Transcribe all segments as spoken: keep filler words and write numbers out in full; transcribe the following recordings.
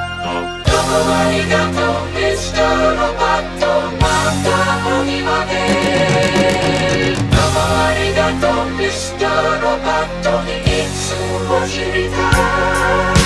どうもありがとうミスターロボットまたお庭でどうもありがとうミスターロボットにいつも知りたい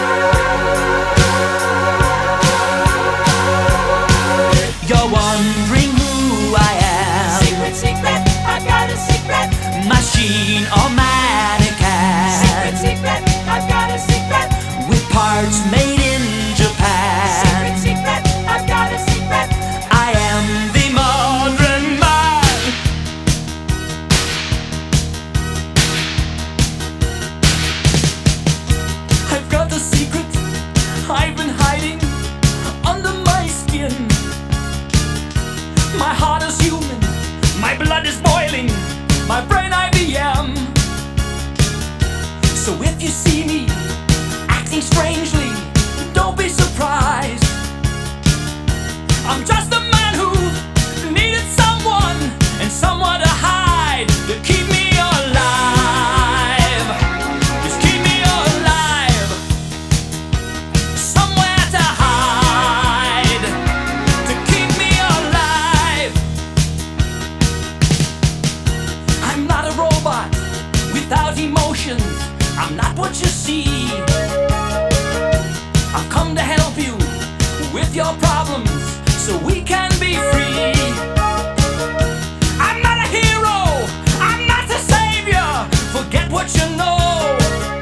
You're wondering who I am. Secret, secret, I got a secret. Machine or mannequin. Secret, secret, I got a secret. With parts made in Japan. Secret, secret, I got a secret. I am the modern man. I've got a secret I've been hiding under my skin. My heart is human, my blood is boiling, my brain I B M. So if you see me acting strangely, don't be surprised. I'm just a man who needed someone and someone to hide, to keep me alive. Just keep me alive. Somewhere to hide, to keep me alive. I'm not a robot without emotions. I'm not what you see. I've come to help you with your problems so we can be free. I'm not a hero, I'm not a savior. Forget what you know.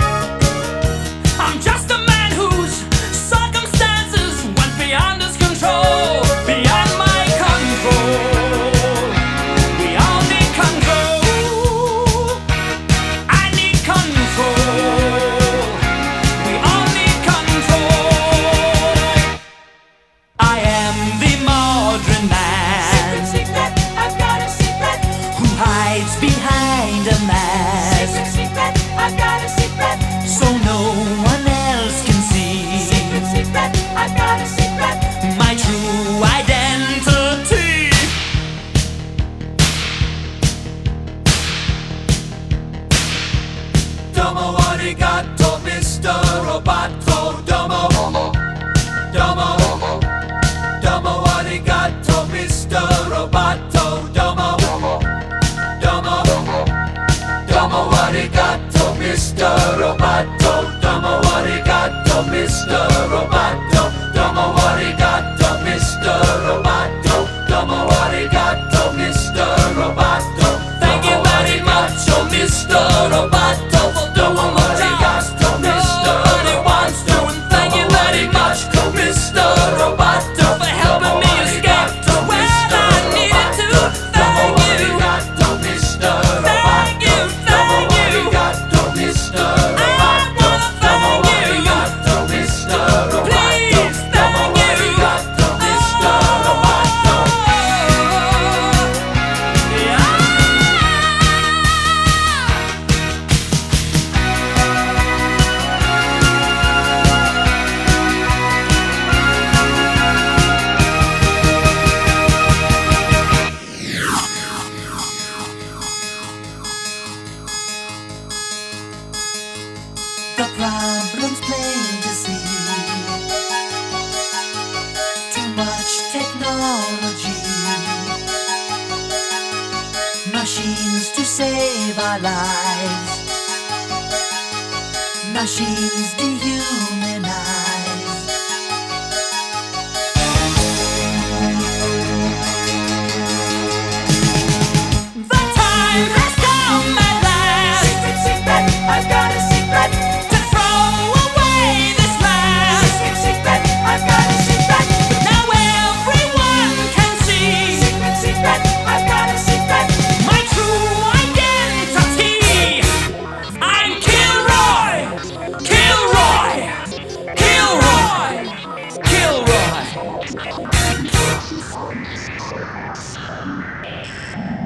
I'm just a man whose circumstances went beyond his control, beyond my control. We all need control. I need control. We all need control. I am the modern man. Secret, secret, I got a secret. Who hides behind a mask, Secret, secret, I got a secret. so no one else can see Secret, secret, I got a secret. my true identity. Domo arigato, Mister Roboto. Domo, domo, domo arigato, Mister Roboto. Domo, domo, domo arigato, Mister Roboto. Domo arigato, Mister Roboto. Domo arigato, Mister Roboto. Domo arigato, Mister Roboto. Thank you very much, oh Mister Roboto, for doing what you got, Mister Roboto. And thank you very much, Mister Roboto, for helping me escape to where I needed to. Thank you, Mister Thank you, thank you, Mister Roboto. Mister Roboto. Please, thank you, Mister Roboto. The problem's plain to see. Too much technology. Machines to save our lives. Machines dehumanize. The time has come at last. Secret, secret, I got a secret. To throw away this mask. Secret, secret, I got a secret. Now everyone can see Secret, secret, I got a secret. my true identity. I'm Kilroy, Kilroy, Kilroy, Kilroy.